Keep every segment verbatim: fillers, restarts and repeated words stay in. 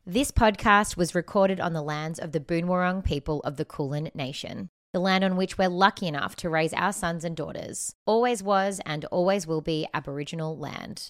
This podcast was recorded on the lands of the Boonwurrung people of the Kulin Nation, the land on which we're lucky enough to raise our sons and daughters. Always was and always will be Aboriginal land.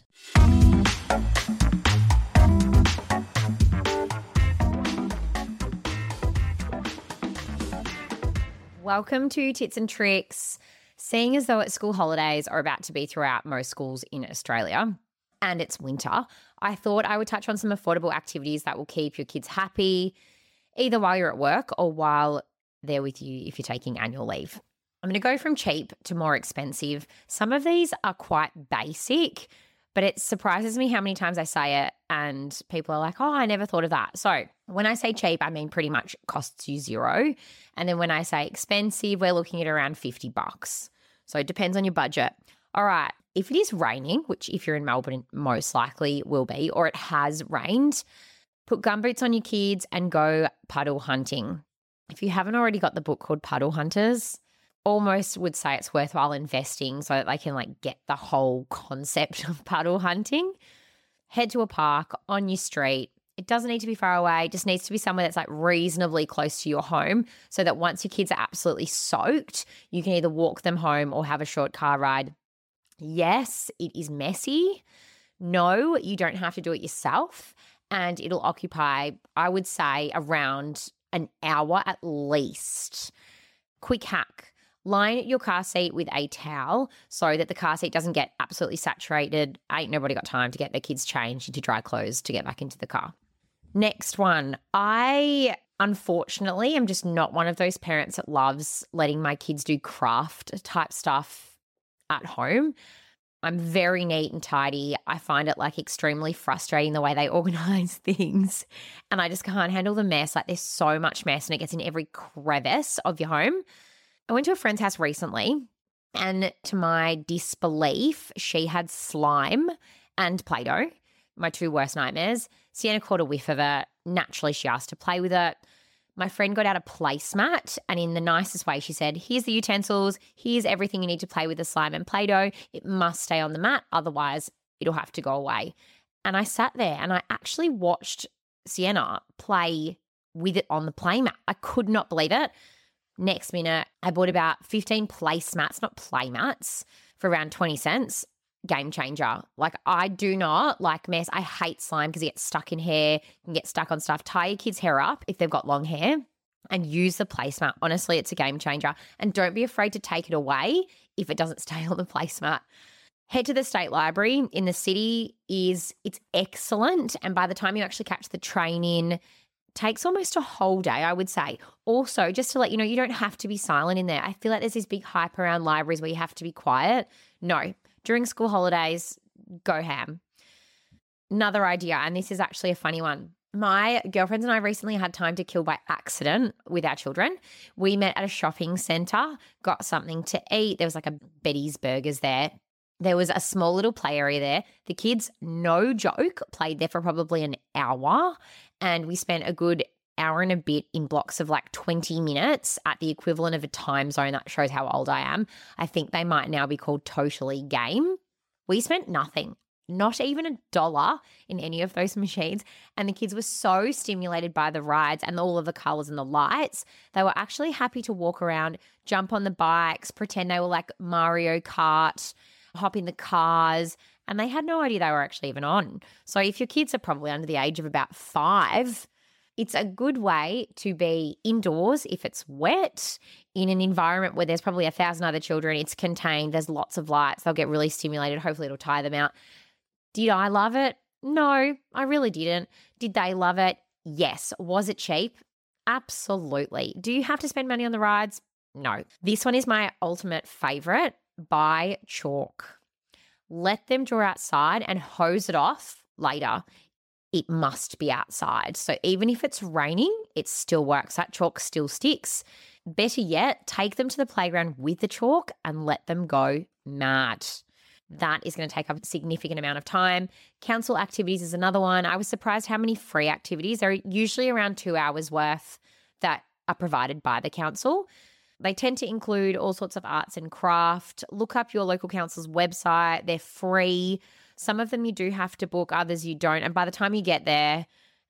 Welcome to Tits and Tricks. Seeing as though it's school holidays are about to be throughout most schools in Australia, and it's winter, I thought I would touch on some affordable activities that will keep your kids happy, either while you're at work or while they're with you if you're taking annual leave. I'm going to go from cheap to more expensive. Some of these are quite basic, but it surprises me how many times I say it and people are like, oh, I never thought of that. So when I say cheap, I mean pretty much costs you zero. And then when I say expensive, we're looking at around fifty bucks. So it depends on your budget. All right. If it is raining, which if you're in Melbourne, most likely will be, or it has rained, put gumboots on your kids and go puddle hunting. If you haven't already got the book called Puddle Hunters, almost would say it's worthwhile investing so that they can like get the whole concept of puddle hunting. Head to a park on your street. It doesn't need to be far away. It just needs to be somewhere that's like reasonably close to your home so that once your kids are absolutely soaked, you can either walk them home or have a short car ride. Yes, it is messy. No, you don't have to do it yourself. And it'll occupy, I would say, around an hour at least. Quick hack. Line your car seat with a towel so that the car seat doesn't get absolutely saturated. Ain't nobody got time to get their kids changed into dry clothes to get back into the car. Next one. I, unfortunately, am just not one of those parents that loves letting my kids do craft type stuff at home. I'm very neat and tidy. I find it like extremely frustrating the way they organize things and I just can't handle the mess. Like there's so much mess and it gets in every crevice of your home. I went to a friend's house recently and to my disbelief, she had slime and Play-Doh, my two worst nightmares. Sienna caught a whiff of it. Naturally, she asked to play with it. My friend got out a placemat and in the nicest way, she said, here's the utensils, here's everything you need to play with the slime and Play-Doh. It must stay on the mat, otherwise it'll have to go away. And I sat there and I actually watched Sienna play with it on the playmat. I could not believe it. Next minute, I bought about fifteen placemats, not playmats, for around twenty cents. Game changer. Like I do not like mess. I hate slime because it gets stuck in hair, can get stuck on stuff. Tie your kids' hair up if they've got long hair and use the placemat. Honestly, it's a game changer. And don't be afraid to take it away if it doesn't stay on the placemat. Head to the State Library in the city. Is it's excellent. And by the time you actually catch the train in, takes almost a whole day, I would say. Also, just to let you know, you don't have to be silent in there. I feel like there's this big hype around libraries where you have to be quiet. No. During school holidays, go ham. Another idea, and this is actually a funny one. My girlfriends and I recently had time to kill by accident with our children. We met at a shopping centre, got something to eat. There was like a Betty's Burgers there. There was a small little play area there. The kids, no joke, played there for probably an hour, and we spent a good hour and a bit in blocks of like twenty minutes at the equivalent of a time zone. That shows how old I am. I think they might now be called Totally Game. We spent nothing, not even a dollar in any of those machines. And the kids were so stimulated by the rides and all of the colours and the lights. They were actually happy to walk around, jump on the bikes, pretend they were like Mario Kart, hop in the cars, and they had no idea they were actually even on. So if your kids are probably under the age of about five, it's a good way to be indoors if it's wet in an environment where there's probably a thousand other children. It's contained. There's lots of lights. They'll get really stimulated. Hopefully it'll tire them out. Did I love it? No, I really didn't. Did they love it? Yes. Was it cheap? Absolutely. Do you have to spend money on the rides? No. This one is my ultimate favorite. Buy chalk. Let them draw outside and hose it off later. It must be outside. So even if it's raining, it still works. That chalk still sticks. Better yet, take them to the playground with the chalk and let them go mad. That is going to take up a significant amount of time. Council activities is another one. I was surprised how many free activities. There are usually around two hours worth that are provided by the council. They tend to include all sorts of arts and craft. Look up your local council's website. They're free. Some of them you do have to book, others you don't. And by the time you get there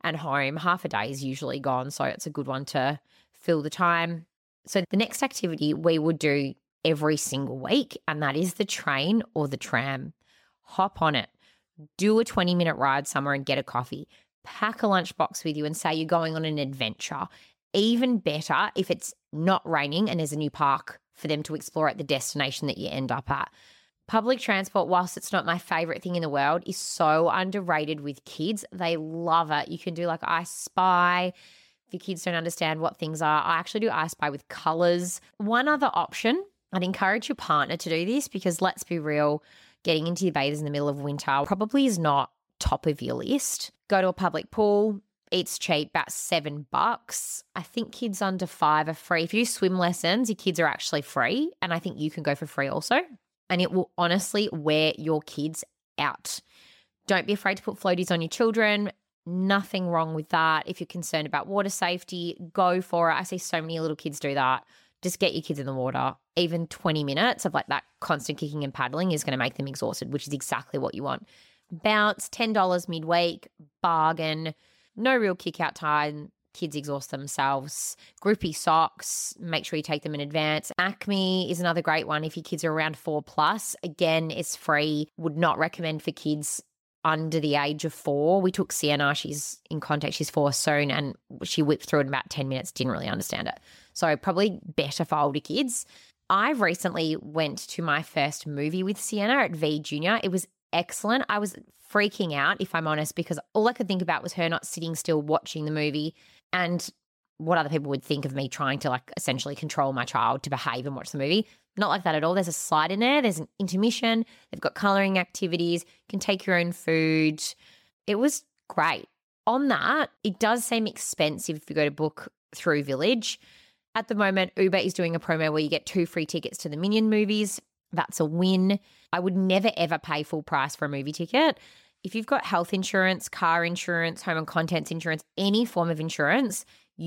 and home. Half a day is usually gone, so it's a good one to fill the time. So the next activity we would do every single week, and that is the train or the tram. Hop on it. Do a twenty minute ride somewhere and get a coffee. Pack a lunchbox with you and say you're going on an adventure. Even better if it's not raining and there's a new park for them to explore at the destination that you end up at. Public transport, whilst it's not my favorite thing in the world, is so underrated with kids. They love it. You can do like I Spy. If your kids don't understand what things are, I actually do I Spy with colors. One other option, I'd encourage your partner to do this because let's be real, getting into your bathers in the middle of winter probably is not top of your list. Go to a public pool. It's cheap, about seven bucks. I think kids under five are free. If you do swim lessons, your kids are actually free. And I think you can go for free also. And it will honestly wear your kids out. Don't be afraid to put floaties on your children. Nothing wrong with that. If you're concerned about water safety, go for it. I see so many little kids do that. Just get your kids in the water. Even twenty minutes of like that constant kicking and paddling is going to make them exhausted, which is exactly what you want. Bounce, ten dollars midweek, bargain. No real kick out time. Kids exhaust themselves. Groupie socks, make sure you take them in advance. Acme is another great one if your kids are around four plus. Again, it's free. Would not recommend for kids under the age of four. We took Sienna, she's in contact, she's four soon, and she whipped through it in about ten minutes, didn't really understand it. So probably better for older kids. I recently went to my first movie with Sienna at V Junior. It was excellent. I was freaking out, if I'm honest, because all I could think about was her not sitting still watching the movie and what other people would think of me trying to like essentially control my child to behave and watch the movie. Not like that at all. There's a slide in there. There's an intermission. They've got colouring activities. You can take your own food. It was great. On that, it does seem expensive if you go to book through Village. At the moment, Uber is doing a promo where you get two free tickets to the Minion movies. That's a win. I would never, ever pay full price for a movie ticket. If you've got health insurance, car insurance, home and contents insurance, any form of insurance,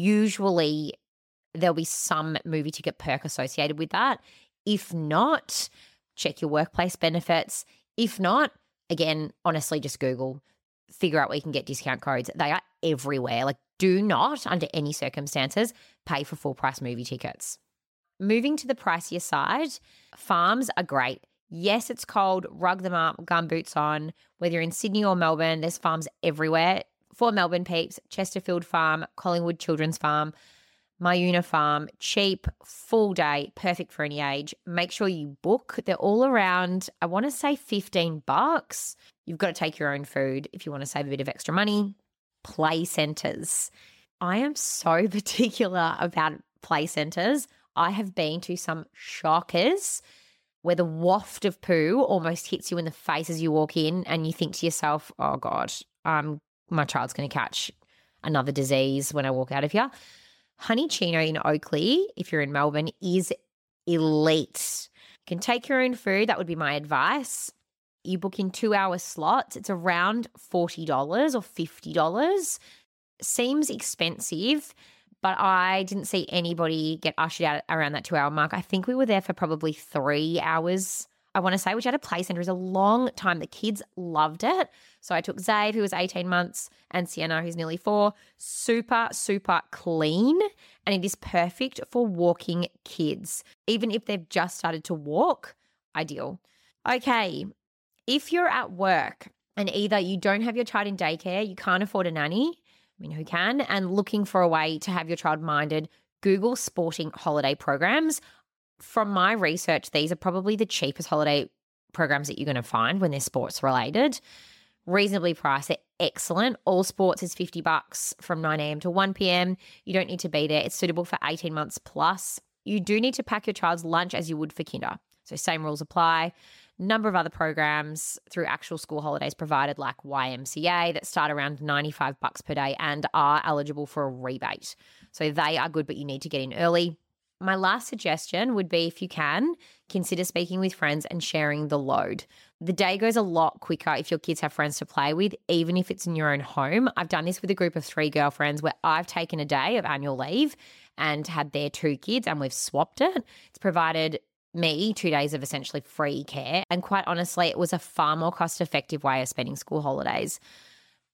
usually there'll be some movie ticket perk associated with that. If not, check your workplace benefits. If not, again, honestly, just Google, figure out where you can get discount codes. They are everywhere. Like, do not, under any circumstances, pay for full price movie tickets. Moving to the pricier side, farms are great. Yes, it's cold, rug them up, gumboots on. Whether you're in Sydney or Melbourne, there's farms everywhere. For Melbourne peeps, Chesterfield Farm, Collingwood Children's Farm, Myuna Farm, cheap, full day, perfect for any age. Make sure you book. They're all around, I want to say fifteen bucks. You've got to take your own food if you want to save a bit of extra money. Play centres. I am so particular about play centres. I have been to some shockers where the waft of poo almost hits you in the face as you walk in and you think to yourself, oh God, um, my child's going to catch another disease when I walk out of here. Honey Chino in Oakley, if you're in Melbourne, is elite. You can take your own food. That would be my advice. You book in two-hour slots. It's around forty dollars or fifty dollars. Seems expensive, but I didn't see anybody get ushered out around that two-hour mark. I think we were there for probably three hours, I want to say, which at a play centre is a long time. The kids loved it. So I took Zave, who was eighteen months, and Sienna, who's nearly four. Super, super clean, and it is perfect for walking kids. Even if they've just started to walk, ideal. Okay, if you're at work and either you don't have your child in daycare, you can't afford a nanny, I mean, who can, and looking for a way to have your child minded, Google sporting holiday programs. From my research, these are probably the cheapest holiday programs that you're going to find when they're sports related. Reasonably priced, they're excellent. All sports is fifty bucks from nine a.m. to one p.m. You don't need to be there. It's suitable for eighteen months plus. You do need to pack your child's lunch as you would for kinder. So same rules apply. Number of other programs through actual school holidays provided, like Y M C A, that start around ninety-five bucks per day and are eligible for a rebate. So they are good, but you need to get in early. My last suggestion would be, if you can, consider speaking with friends and sharing the load. The day goes a lot quicker if your kids have friends to play with, even if it's in your own home. I've done this with a group of three girlfriends where I've taken a day of annual leave and had their two kids and we've swapped it. It's provided me two days of essentially free care. And quite honestly, it was a far more cost-effective way of spending school holidays.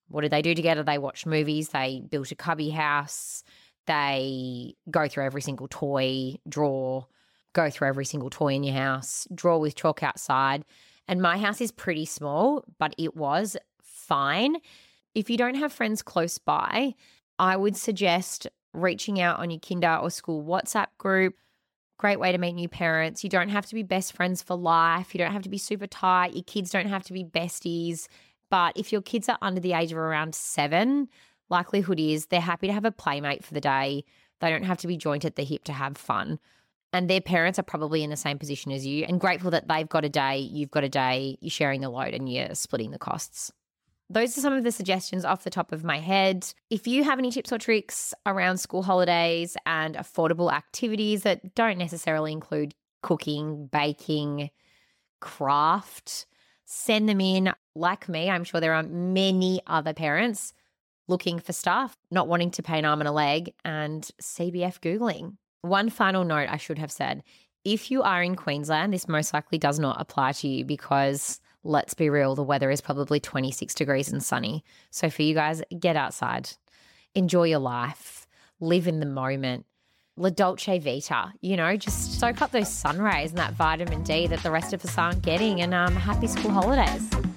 What did they do together? They watched movies, they built a cubby house, they go through every single toy, draw, go through every single toy in your house, draw with chalk outside. And my house is pretty small, but it was fine. If you don't have friends close by, I would suggest reaching out on your kinder or school WhatsApp group. Great way to meet new parents. You don't have to be best friends for life. You don't have to be super tight. Your kids don't have to be besties. But if your kids are under the age of around seven, likelihood is they're happy to have a playmate for the day. They don't have to be joined at the hip to have fun. And their parents are probably in the same position as you and grateful that they've got a day, you've got a day, you're sharing the load and you're splitting the costs. Those are some of the suggestions off the top of my head. If you have any tips or tricks around school holidays and affordable activities that don't necessarily include cooking, baking, craft, send them in. Like me, I'm sure there are many other parents looking for stuff, not wanting to pay an arm and a leg, and C B F Googling. One final note I should have said, if you are in Queensland, this most likely does not apply to you because let's be real, the weather is probably twenty-six degrees and sunny. So for you guys, get outside, enjoy your life, live in the moment. La Dolce Vita, you know, just soak up those sun rays and that vitamin D that the rest of us aren't getting, and um, happy school holidays.